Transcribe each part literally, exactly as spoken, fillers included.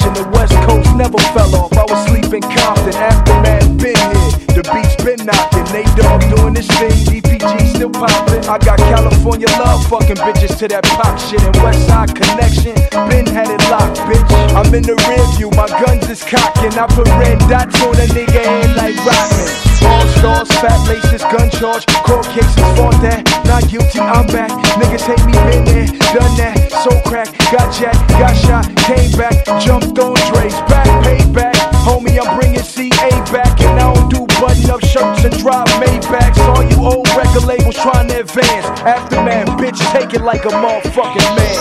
watching the West Coast never fell off. I was sleeping Compton, Aftermath been here. The beats been knocking, Nate Dogg doing this thing, D P G still poppin'. I got California love, fucking bitches to that pop shit. And Westside Connection, been had it locked, bitch. I'm in the rear view, my guns is cocking. I put red dots on a nigga head like Rodman. All stars, fat laces, gun charge, court cases, fought that. Not guilty, I'm back. Niggas hate me, been there, done that. So crack, got jacked, got shot, came back, jumped on Dre's back, paid back. Homie, I'm bringing C A back, and I don't do button-up shirts and drive Maybachs. All you old record labels trying to advance. Aftermath, bitch, take it like a motherfucking man.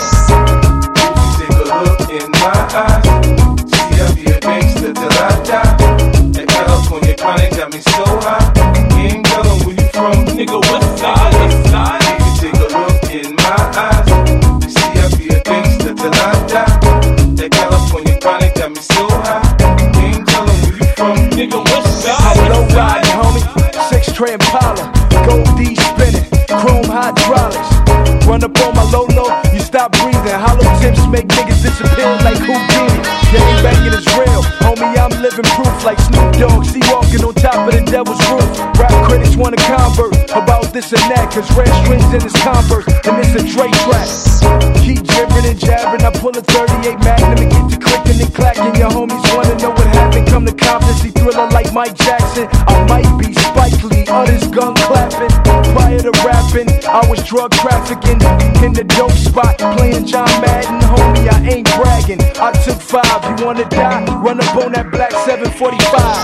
Take a look in my eyes. See, I be a gangster till I die. That California chronic got me so high. You ain't telling where you from, nigga. West side, west side. Take a look in my eyes. See, I be a gangster till I die. That California chronic got me so high. You ain't telling where you from, nigga. West side. I'm low riding, homie. Six tray Impala, Gold D spinning, chrome hydraulics. Run up on my Lolo, you stop breathing. Hollow tips make niggas disappear like Houdini. Gang banging is real, homie, I'm living proof like Snoop Dogg. See walking on top of the devil's roof. Rap critics wanna convert about this and that, cause red strings in his Converse, and it's a Dre track. Keep jibbering and jabbering, I pull a thirty-eight Magnum and get to clicking and clacking. Your homies wanna know what happened, come to Compton, see Thriller like Mike Jackson. I might be Spike Lee, others gun clapping. Prior to rapping, I was drug trafficking in the dope spot, playing John Madden. Homie, I ain't bragging, I took five. You wanna die? Run up on that black seven forty-five.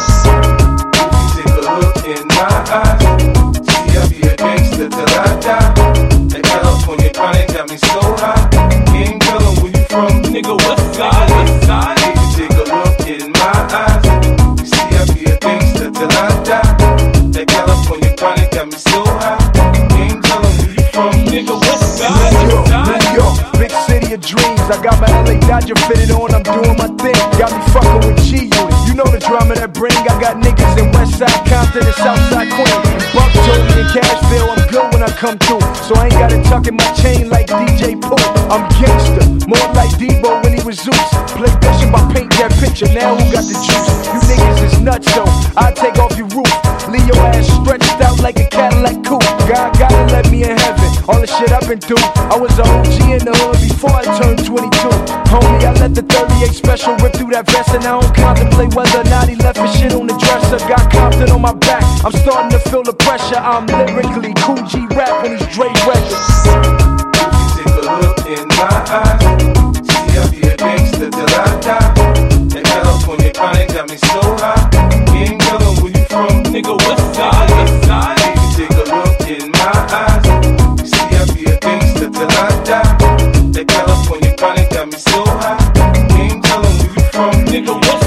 Take a look in my eyes. See, I be a gangster till I die. That California chronic got me so high. You ain't telling where you from, nigga. West side, west side. Take a look in my eyes. See, I be a gangster till I die. That California chronic got me so high. You ain't telling where you from, nigga. West side, New York, west side. New York, big city of dreams. I got my L A Dodger fitted on, I'm doing my thing. Got me fucking with G Unit. You know the drama that bring. I got niggas in Westside Compton and Southside Queen. Buck told me in Cashville, I'm good when I come through. So I ain't gotta tuck in my chain like D J Pooh. I'm gangster, more like Debo when he was Zeus. Play Bishop, I paint that picture, now who got the juice? You niggas is nuts, so I take off your roof. Leave your ass stretched out like a Cadillac coupe. God gotta let me in heaven, all the shit I've been through. I was a O G in the hood before I turned twenty-two. Homie, I let the thirty-eight special rip through that vest, and I don't contemplate whether or not he left his shit on the dresser. Got Compton on my back, I'm starting to feel the pressure. I'm lyrically Cool G rap when he's Dre records. Take a look in my eyes. See, I be a gangster till I die. That California chronic got me so high. You ain't telling where you from, nigga. West side, west side. Take a look in my eyes. See, I be a gangster till I die. That California chronic got me so high. You ain't telling where you from, nigga. West